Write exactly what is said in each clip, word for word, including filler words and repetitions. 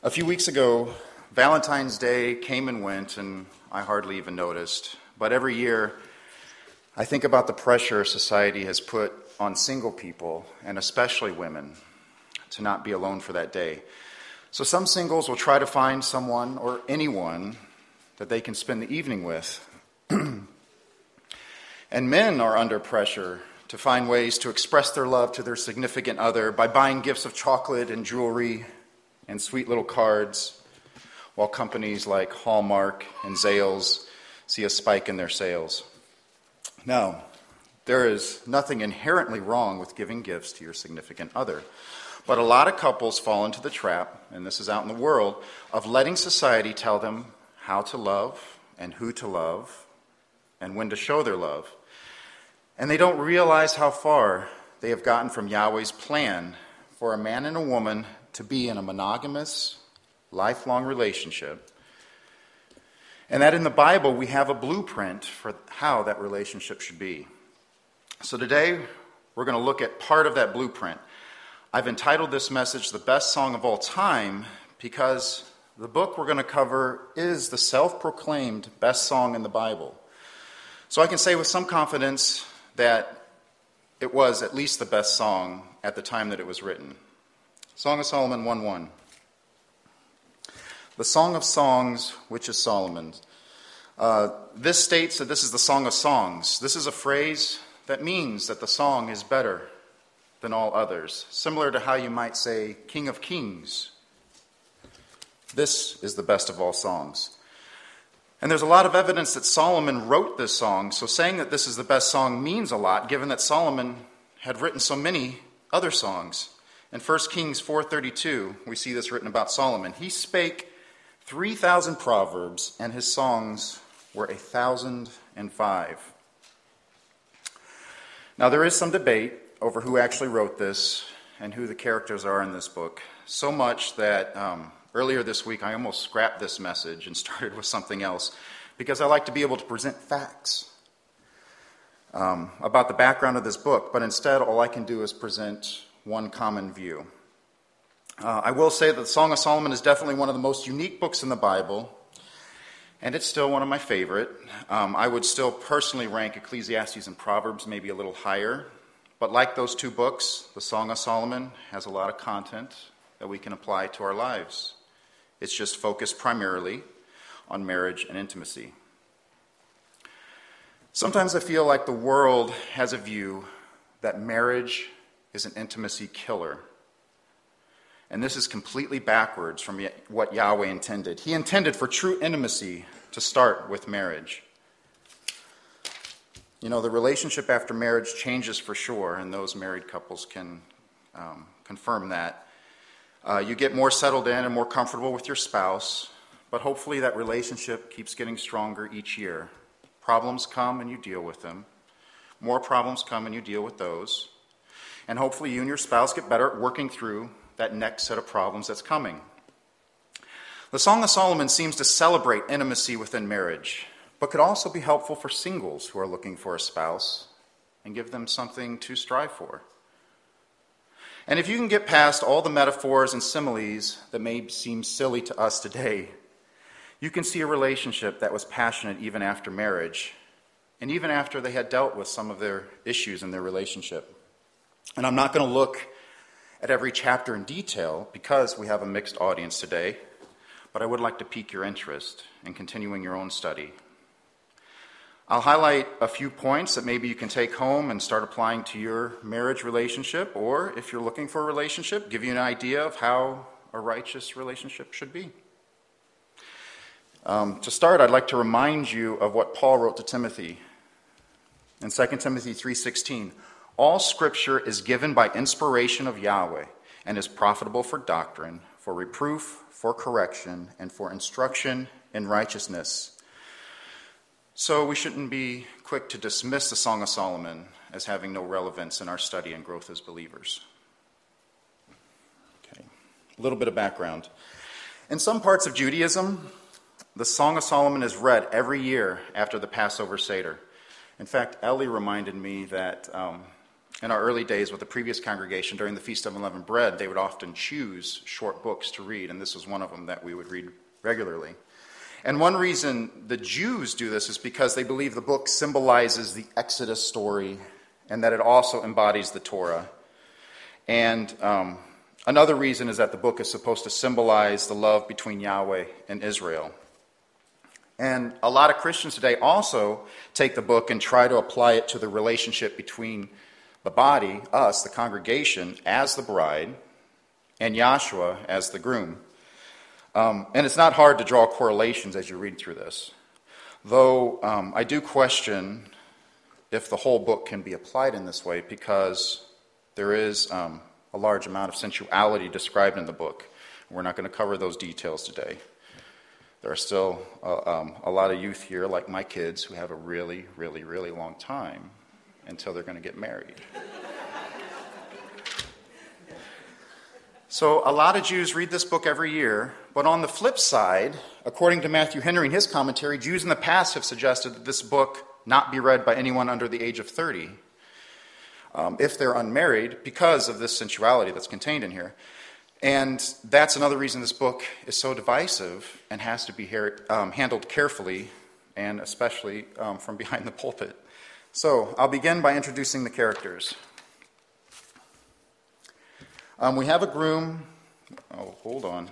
A few weeks ago, Valentine's Day came and went, and I hardly even noticed. But every year, I think about the pressure society has put on single people, and especially women, to not be alone for that day. So some singles will try to find someone or anyone that they can spend the evening with. And men are under pressure to find ways to express their love to their significant other by buying gifts of chocolate and jewelry and sweet little cards, while companies like Hallmark and Zales see a spike in their sales. Now, there is nothing inherently wrong with giving gifts to your significant other, but a lot of couples fall into the trap, and this is out in the world, of letting society tell them how to love and who to love and when to show their love. And they don't realize how far they have gotten from Yahweh's plan for a man and a woman to be in a monogamous, lifelong relationship, and that in the Bible we have a blueprint for how that relationship should be. So today we're going to look at part of that blueprint. I've entitled this message "The Best Song of All Time" because the book we're going to cover is the self-proclaimed best song in the Bible. So I can say with some confidence that it was at least the best song at the time that it was written. Song of Solomon one one. The Song of Songs, which is Solomon's. Uh, this states that this is the Song of Songs. This is a phrase that means that the song is better than all others, similar to how you might say King of Kings. This is the best of all songs. And there's a lot of evidence that Solomon wrote this song, so saying that this is the best song means a lot, given that Solomon had written so many other songs. In First Kings four thirty-two, we see this written about Solomon. He spake three thousand proverbs, and his songs were a thousand and five. Now, there is some debate over who actually wrote this and who the characters are in this book, so much that um, earlier this week I almost scrapped this message and started with something else, because I like to be able to present facts um, about the background of this book, but instead all I can do is present one common view. Uh, I will say that the Song of Solomon is definitely one of the most unique books in the Bible, and it's still one of my favorite. Um, I would still personally rank Ecclesiastes and Proverbs maybe a little higher, but like those two books, the Song of Solomon has a lot of content that we can apply to our lives. It's just focused primarily on marriage and intimacy. Sometimes I feel like the world has a view that marriage is an intimacy killer. And this is completely backwards from what Yahweh intended. He intended for true intimacy to start with marriage. You know, the relationship after marriage changes for sure, and those married couples can um, confirm that. Uh, you get more settled in and more comfortable with your spouse, but hopefully that relationship keeps getting stronger each year. Problems come and you deal with them. More problems come and you deal with those. And hopefully you and your spouse get better at working through that next set of problems that's coming. The Song of Solomon seems to celebrate intimacy within marriage, but could also be helpful for singles who are looking for a spouse and give them something to strive for. And if you can get past all the metaphors and similes that may seem silly to us today, you can see a relationship that was passionate even after marriage, and even after they had dealt with some of their issues in their relationship. And I'm not going to look at every chapter in detail because we have a mixed audience today, but I would like to pique your interest in continuing your own study. I'll highlight a few points that maybe you can take home and start applying to your marriage relationship, or if you're looking for a relationship, give you an idea of how a righteous relationship should be. Um, to start, I'd like to remind you of what Paul wrote to Timothy in Second Timothy three sixteen. All Scripture is given by inspiration of Yahweh and is profitable for doctrine, for reproof, for correction, and for instruction in righteousness. So we shouldn't be quick to dismiss the Song of Solomon as having no relevance in our study and growth as believers. Okay, a little bit of background. In some parts of Judaism, the Song of Solomon is read every year after the Passover Seder. In fact, Ellie reminded me that um, in our early days with the previous congregation, during the Feast of Unleavened Bread, they would often choose short books to read, and this was one of them that we would read regularly. And one reason the Jews do this is because they believe the book symbolizes the Exodus story and that it also embodies the Torah. And um, another reason is that the book is supposed to symbolize the love between Yahweh and Israel. And a lot of Christians today also take the book and try to apply it to the relationship between the body, us, the congregation, as the bride, and Yahshua as the groom. Um, and it's not hard to draw correlations as you read through this. Though um, I do question if the whole book can be applied in this way, because there is um, a large amount of sensuality described in the book. We're not going to cover those details today. There are still uh, um, a lot of youth here, like my kids, who have a really, really, really long time until they're going to get married. So a lot of Jews read this book every year, but on the flip side, according to Matthew Henry in his commentary, Jews in the past have suggested that this book not be read by anyone under the age of thirty, um, if they're unmarried, because of this sensuality that's contained in here. And that's another reason this book is so divisive and has to be her- um, handled carefully, and especially um, from behind the pulpit. So I'll begin by introducing the characters. Um, we have a groom. Oh, hold on.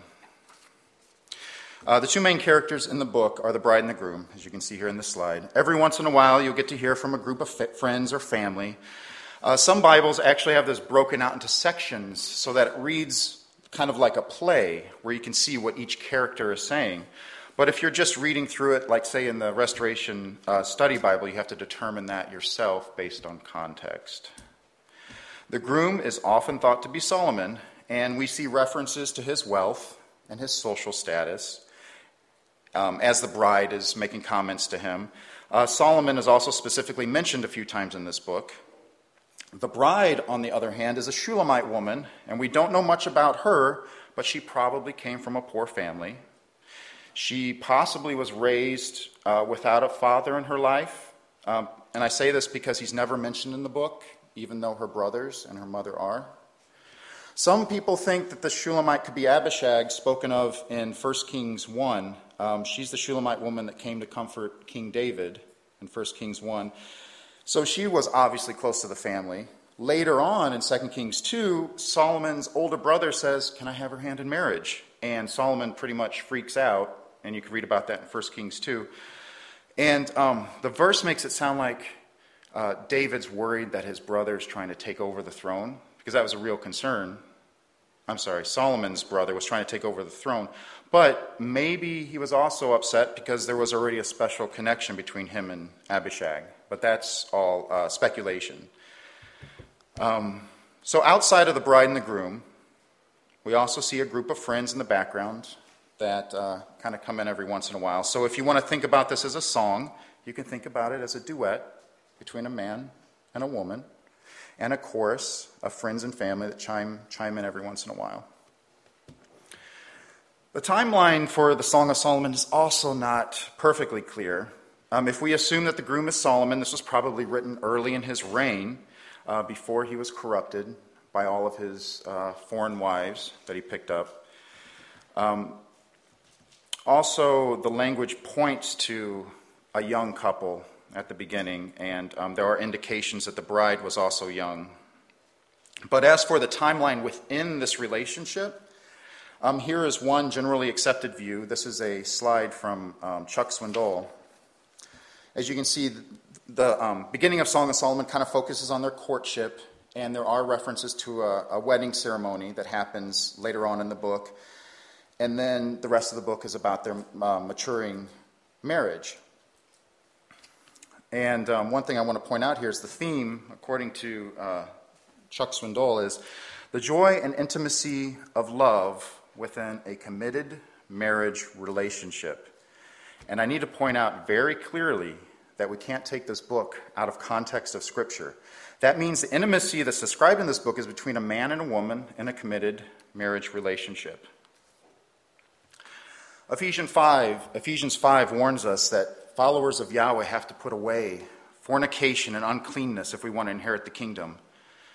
Uh, the two main characters in the book are the bride and the groom, as you can see here in this slide. Every once in a while, you'll get to hear from a group of f- friends or family. Uh, some Bibles actually have this broken out into sections so that it reads kind of like a play, where you can see what each character is saying. But if you're just reading through it, like say in the Restoration uh, Study Bible, you have to determine that yourself based on context. The groom is often thought to be Solomon, and we see references to his wealth and his social status um, as the bride is making comments to him. Uh, Solomon is also specifically mentioned a few times in this book. The bride, on the other hand, is a Shulamite woman, and we don't know much about her, but she probably came from a poor family. She possibly was raised uh, without a father in her life. Um, and I say this because he's never mentioned in the book, even though her brothers and her mother are. Some people think that the Shulamite could be Abishag, spoken of in First Kings one. Um, she's the Shulamite woman that came to comfort King David in First Kings one. So she was obviously close to the family. Later on in Second Kings two, Solomon's older brother says, "Can I have her hand in marriage?" And Solomon pretty much freaks out. And you can read about that in First Kings two. And um, the verse makes it sound like uh, David's worried that his brother's trying to take over the throne, because that was a real concern. I'm sorry, Solomon's brother was trying to take over the throne. But maybe he was also upset because there was already a special connection between him and Abishag. But that's all uh, speculation. Um, so outside of the bride and the groom, we also see a group of friends in the background that uh, kind of come in every once in a while. So if you want to think about this as a song, you can think about it as a duet between a man and a woman, and a chorus of friends and family that chime, chime in every once in a while. The timeline for the Song of Solomon is also not perfectly clear. Um, if we assume that the groom is Solomon, this was probably written early in his reign, uh, before he was corrupted by all of his uh, foreign wives that he picked up. Um, Also, the language points to a young couple at the beginning, and um, there are indications that the bride was also young. But as for the timeline within this relationship, um, here is one generally accepted view. This is a slide from um, Chuck Swindoll. As you can see, the um, beginning of Song of Solomon kind of focuses on their courtship, and there are references to a, a wedding ceremony that happens later on in the book. And then the rest of the book is about their uh, maturing marriage. And um, one thing I want to point out here is the theme, according to uh, Chuck Swindoll, is the joy and intimacy of love within a committed marriage relationship. And I need to point out very clearly that we can't take this book out of context of Scripture. That means the intimacy that's described in this book is between a man and a woman in a committed marriage relationship. Ephesians five, Ephesians five warns us that followers of Yahweh have to put away fornication and uncleanness if we want to inherit the kingdom.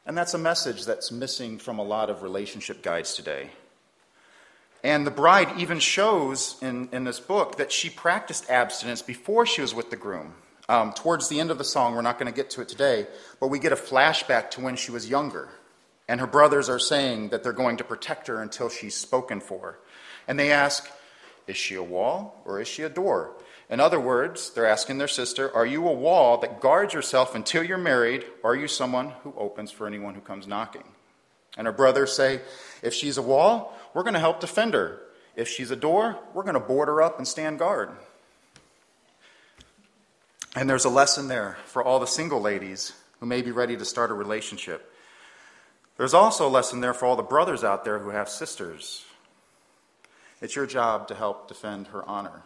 And that's a message that's missing from a lot of relationship guides today. And the bride even shows in, in this book that she practiced abstinence before she was with the groom. Um, towards the end of the song, we're not going to get to it today, but we get a flashback to when she was younger. And her brothers are saying that they're going to protect her until she's spoken for. And they ask, is she a wall or is she a door? In other words, they're asking their sister, are you a wall that guards yourself until you're married, or are you someone who opens for anyone who comes knocking? And her brothers say, if she's a wall, we're going to help defend her. If she's a door, we're going to board her up and stand guard. And there's a lesson there for all the single ladies who may be ready to start a relationship. There's also a lesson there for all the brothers out there who have sisters. It's your job to help defend her honor.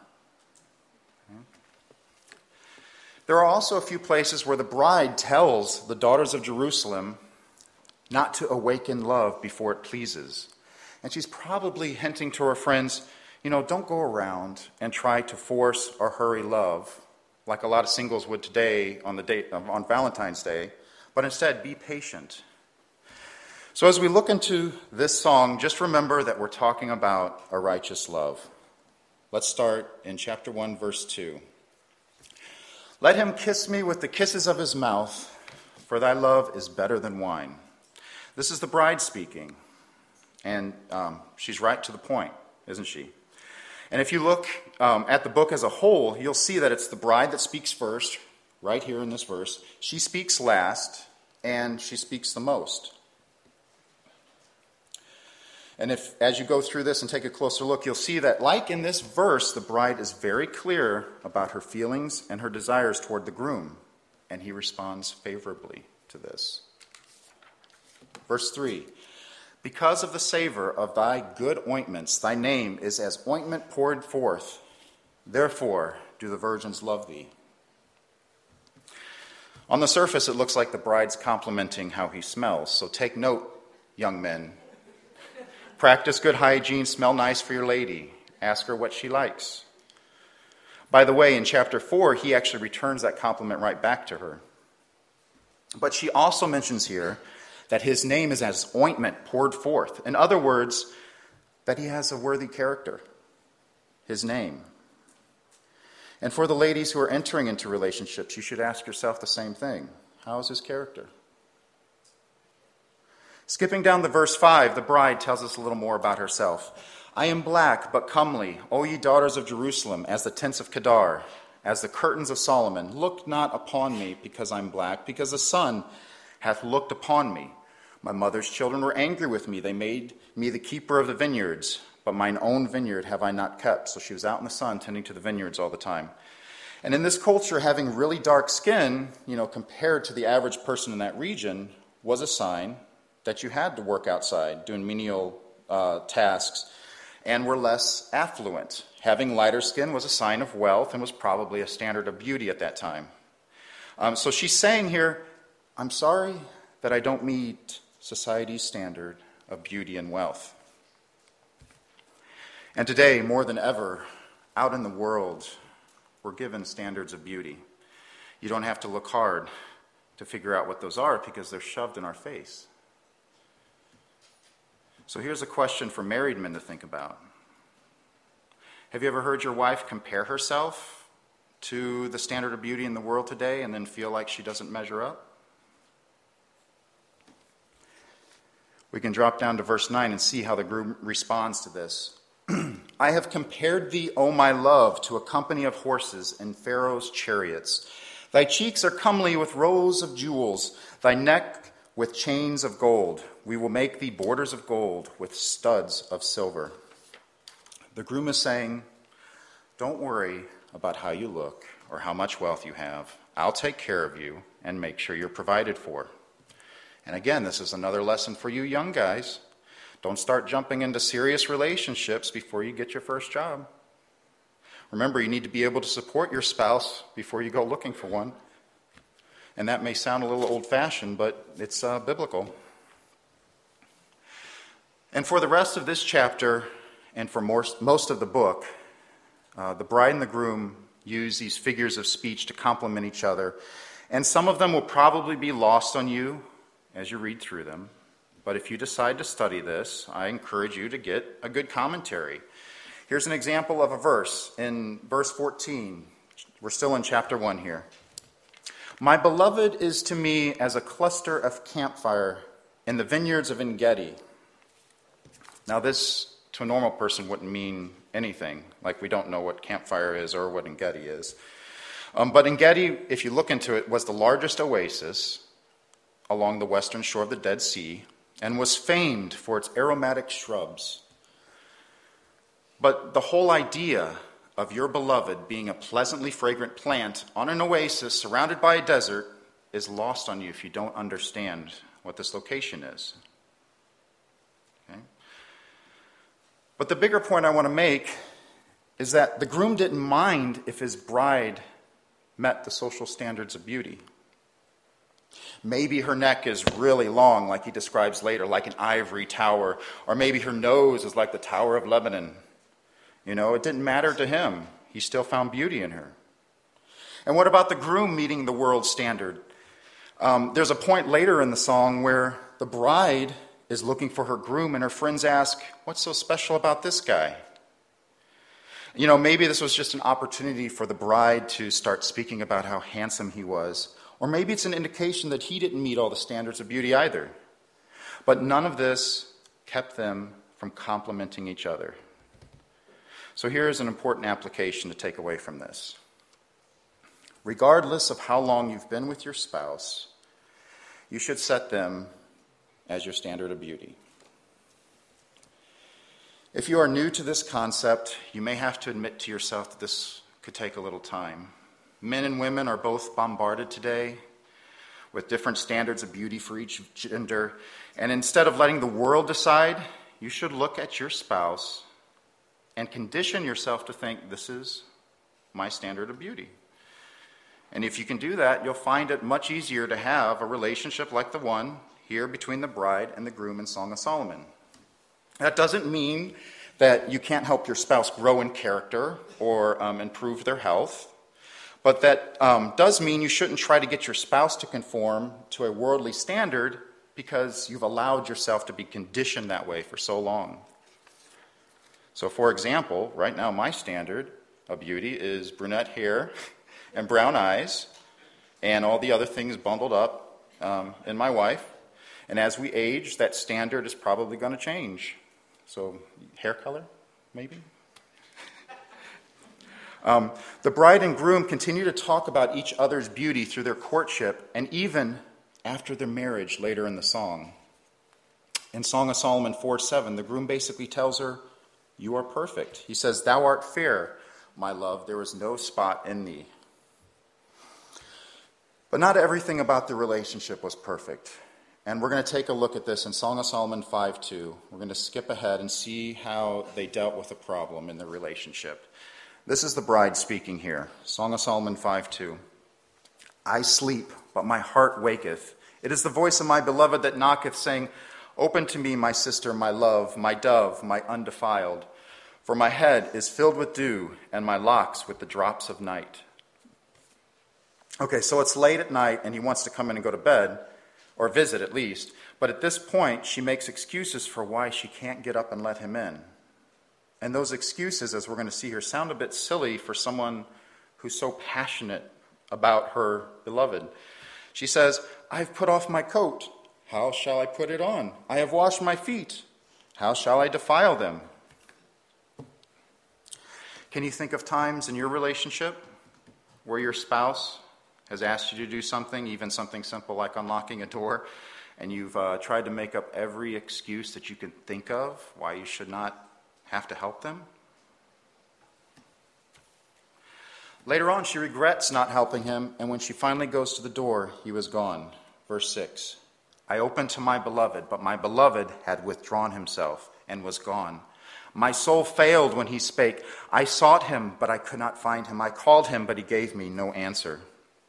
There are also a few places where the bride tells the daughters of Jerusalem not to awaken love before it pleases. And she's probably hinting to her friends, you know, don't go around and try to force or hurry love like a lot of singles would today on the date on Valentine's Day, but instead be patient. So as we look into this song, just remember that we're talking about a righteous love. Let's start in chapter one, verse two. Let him kiss me with the kisses of his mouth, for thy love is better than wine. This is the bride speaking, and um, she's right to the point, isn't she? And if you look um, at the book as a whole, you'll see that it's the bride that speaks first, right here in this verse. She speaks last, and she speaks the most. And if, as you go through this and take a closer look, you'll see that, like in this verse, the bride is very clear about her feelings and her desires toward the groom, and he responds favorably to this. Verse three, because of the savor of thy good ointments, thy name is as ointment poured forth. Therefore do the virgins love thee. On the surface, it looks like the bride's complimenting how he smells. So take note, young men. Practice good hygiene, smell nice for your lady. Ask her what she likes. By the way, in chapter four, he actually returns that compliment right back to her. But she also mentions here that his name is as ointment poured forth. In other words, that he has a worthy character, his name. And for the ladies who are entering into relationships, you should ask yourself the same thing. How is his character? Skipping down to verse five, the bride tells us a little more about herself. I am black, but comely, O ye daughters of Jerusalem, as the tents of Kedar, as the curtains of Solomon. Look not upon me because I'm black, because the sun hath looked upon me. My mother's children were angry with me. They made me the keeper of the vineyards, but mine own vineyard have I not kept. So she was out in the sun tending to the vineyards all the time. And in this culture, having really dark skin, you know, compared to the average person in that region, was a sign that you had to work outside doing menial uh, tasks and were less affluent. Having lighter skin was a sign of wealth and was probably a standard of beauty at that time. Um, so she's saying here, I'm sorry that I don't meet society's standard of beauty and wealth. And today, more than ever, out in the world, we're given standards of beauty. You don't have to look hard to figure out what those are because they're shoved in our face. So here's a question for married men to think about. Have you ever heard your wife compare herself to the standard of beauty in the world today and then feel like she doesn't measure up? We can drop down to verse nine and see how the groom responds to this. I have compared thee, O my love, to a company of horses in Pharaoh's chariots. Thy cheeks are comely with rows of jewels, thy neck with chains of gold. We will make thee borders of gold with studs of silver. The groom is saying, don't worry about how you look or how much wealth you have. I'll take care of you and make sure you're provided for. And again, this is another lesson for you young guys. Don't start jumping into serious relationships before you get your first job. Remember, you need to be able to support your spouse before you go looking for one. And that may sound a little old-fashioned, but it's uh, biblical. And for the rest of this chapter, and for most, most of the book, uh, the bride and the groom use these figures of speech to complement each other. And some of them will probably be lost on you as you read through them. But if you decide to study this, I encourage you to get a good commentary. Here's an example of a verse in verse fourteen. We're still in chapter one here. My beloved is to me as a cluster of campfire in the vineyards of En-gedi. Now this, to a normal person, wouldn't mean anything, like we don't know what campfire is or what En-gedi is. Um, but En-gedi, if you look into it, was the largest oasis along the western shore of the Dead Sea and was famed for its aromatic shrubs. But the whole idea of your beloved being a pleasantly fragrant plant on an oasis surrounded by a desert is lost on you if you don't understand what this location is. Okay? But the bigger point I want to make is that the groom didn't mind if his bride met the social standards of beauty. Maybe her neck is really long, like he describes later, like an ivory tower, or maybe her nose is like the Tower of Lebanon. You know, it didn't matter to him. He still found beauty in her. And what about the groom meeting the world standard? Um, there's a point later in the song where the bride is looking for her groom, and her friends ask, what's so special about this guy? You know, maybe this was just an opportunity for the bride to start speaking about how handsome he was. Or maybe it's an indication that he didn't meet all the standards of beauty either. But none of this kept them from complimenting each other. So here's an important application to take away from this. Regardless of how long you've been with your spouse, you should set them as your standard of beauty. If you are new to this concept, you may have to admit to yourself that this could take a little time. Men and women are both bombarded today with different standards of beauty for each gender. And instead of letting the world decide, you should look at your spouse and condition yourself to think, this is my standard of beauty. And if you can do that, you'll find it much easier to have a relationship like the one here between the bride and the groom in Song of Solomon. That doesn't mean that you can't help your spouse grow in character or um, improve their health. But that um, does mean you shouldn't try to get your spouse to conform to a worldly standard because you've allowed yourself to be conditioned that way for so long. So, for example, right now my standard of beauty is brunette hair and brown eyes and all the other things bundled up um, in my wife. And as we age, that standard is probably going to change. So, hair color, maybe? Um, the bride and groom continue to talk about each other's beauty through their courtship and even after their marriage later in the song. In Song of Solomon four seven, the groom basically tells her, you are perfect. He says, thou art fair, my love, there is no spot in thee. But not everything about the relationship was perfect. And we're going to take a look at this in Song of Solomon five two. We're going to skip ahead and see how they dealt with a problem in the relationship. This is the bride speaking here. Song of Solomon five two. I sleep, but my heart waketh. It is the voice of my beloved that knocketh, saying, open to me, my sister, my love, my dove, my undefiled. For my head is filled with dew, and my locks with the drops of night. Okay, so it's late at night, and he wants to come in and go to bed, or visit at least. But at this point, she makes excuses for why she can't get up and let him in. And those excuses, as we're going to see here, sound a bit silly for someone who's so passionate about her beloved. She says, I've put off my coat. How shall I put it on? I have washed my feet. How shall I defile them? Can you think of times in your relationship where your spouse has asked you to do something, even something simple like unlocking a door, and you've uh, tried to make up every excuse that you can think of why you should not have to help them? Later on, she regrets not helping him, and when she finally goes to the door, he was gone. Verse six, I opened to my beloved, but my beloved had withdrawn himself and was gone. My soul failed when he spake. I sought him, but I could not find him. I called him, but he gave me no answer.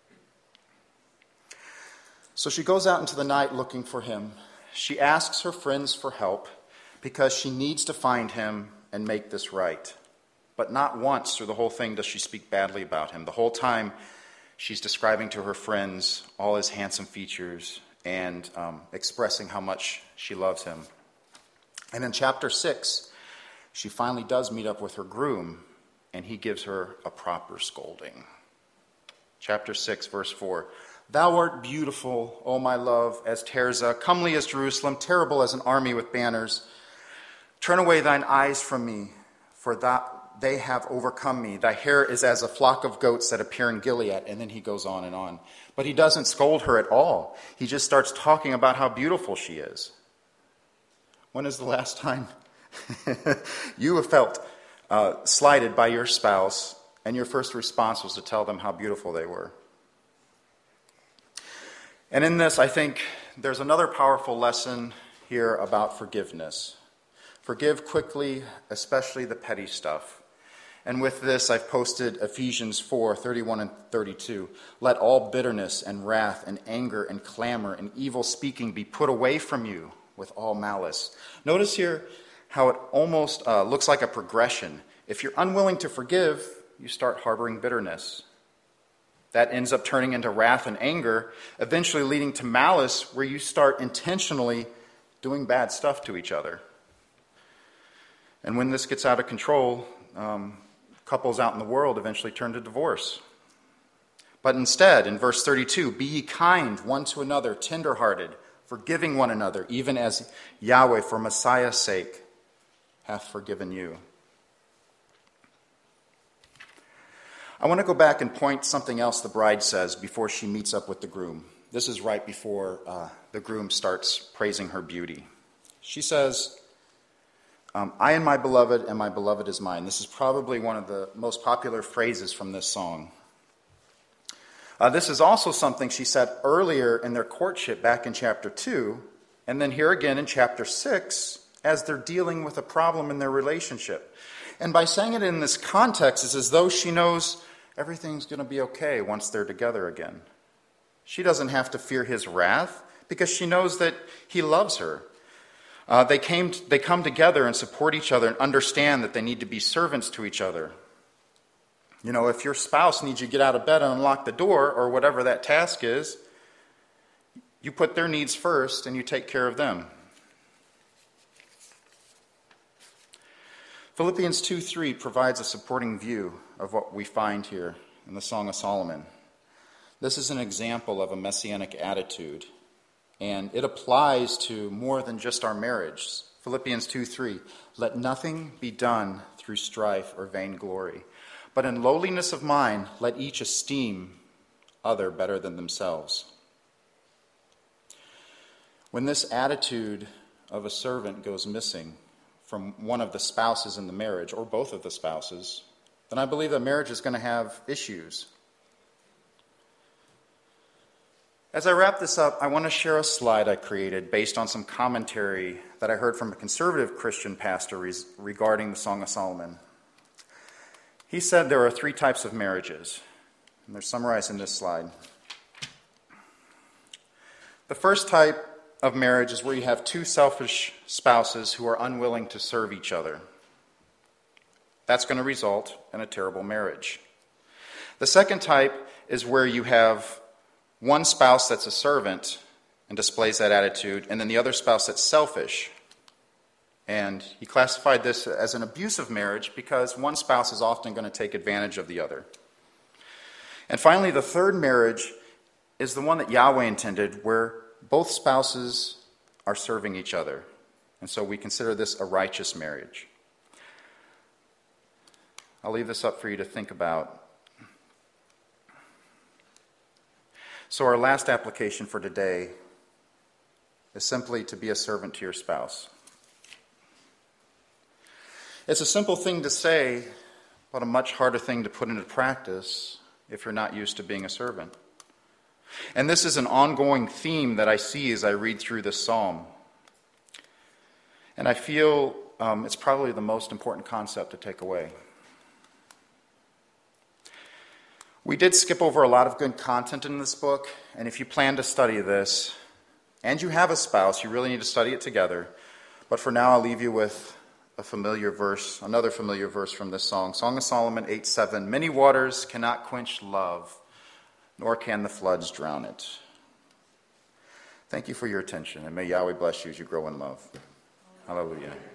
So she goes out into the night looking for him. She asks her friends for help because she needs to find him and make this right. But not once through the whole thing does she speak badly about him. The whole time she's describing to her friends all his handsome features and um, expressing how much she loves him. And in chapter six, she finally does meet up with her groom, and he gives her a proper scolding. Chapter six, verse four. Thou art beautiful, O my love, as Tirzah, comely as Jerusalem, terrible as an army with banners. Turn away thine eyes from me, for thou, they have overcome me. Thy hair is as a flock of goats that appear in Gilead. And then he goes on and on. But he doesn't scold her at all. He just starts talking about how beautiful she is. When is the last time you have felt uh, slighted by your spouse, and your first response was to tell them how beautiful they were? And in this, I think there's another powerful lesson here about forgiveness. Forgive quickly, especially the petty stuff. And with this, I've posted Ephesians four, thirty-one and thirty-two. Let all bitterness and wrath and anger and clamor and evil speaking be put away from you with all malice. Notice here how it almost uh, looks like a progression. If you're unwilling to forgive, you start harboring bitterness. That ends up turning into wrath and anger, eventually leading to malice, where you start intentionally doing bad stuff to each other. And when this gets out of control, um, couples out in the world eventually turn to divorce. But instead, in verse thirty-two, be ye kind one to another, tenderhearted, forgiving one another, even as Yahweh, for Messiah's sake, hath forgiven you. I want to go back and point something else the bride says before she meets up with the groom. This is right before uh, the groom starts praising her beauty. She says, Um, I am my beloved, and my beloved is mine. This is probably one of the most popular phrases from this song. Uh, this is also something she said earlier in their courtship back in chapter two, and then here again in chapter six, as they're dealing with a problem in their relationship. And by saying it in this context, it's as though she knows everything's going to be okay once they're together again. She doesn't have to fear his wrath because she knows that he loves her. Uh, they came. T- they come together and support each other and understand that they need to be servants to each other. You know, if your spouse needs you to get out of bed and unlock the door, or whatever that task is, you put their needs first and you take care of them. Philippians two three provides a supporting view of what we find here in the Song of Solomon. This is an example of a messianic attitude. And it applies to more than just our marriage. Philippians two three, let nothing be done through strife or vainglory, but in lowliness of mind, let each esteem other better than themselves. When this attitude of a servant goes missing from one of the spouses in the marriage, or both of the spouses, then I believe that marriage is going to have issues. As I wrap this up, I want to share a slide I created based on some commentary that I heard from a conservative Christian pastor res- regarding the Song of Solomon. He said there are three types of marriages, and they're summarized in this slide. The first type of marriage is where you have two selfish spouses who are unwilling to serve each other. That's going to result in a terrible marriage. The second type is where you have one spouse that's a servant and displays that attitude, and then the other spouse that's selfish. And he classified this as an abusive marriage because one spouse is often going to take advantage of the other. And finally, the third marriage is the one that Yahweh intended, where both spouses are serving each other. And so we consider this a righteous marriage. I'll leave this up for you to think about. So our last application for today is simply to be a servant to your spouse. It's a simple thing to say, but a much harder thing to put into practice if you're not used to being a servant. And this is an ongoing theme that I see as I read through this psalm. And I feel um, it's probably the most important concept to take away. We did skip over a lot of good content in this book, and if you plan to study this, and you have a spouse, you really need to study it together. But for now, I'll leave you with a familiar verse, another familiar verse from this song. Song of Solomon eight seven, many waters cannot quench love, nor can the floods drown it. Thank you for your attention, and may Yahweh bless you as you grow in love. Hallelujah.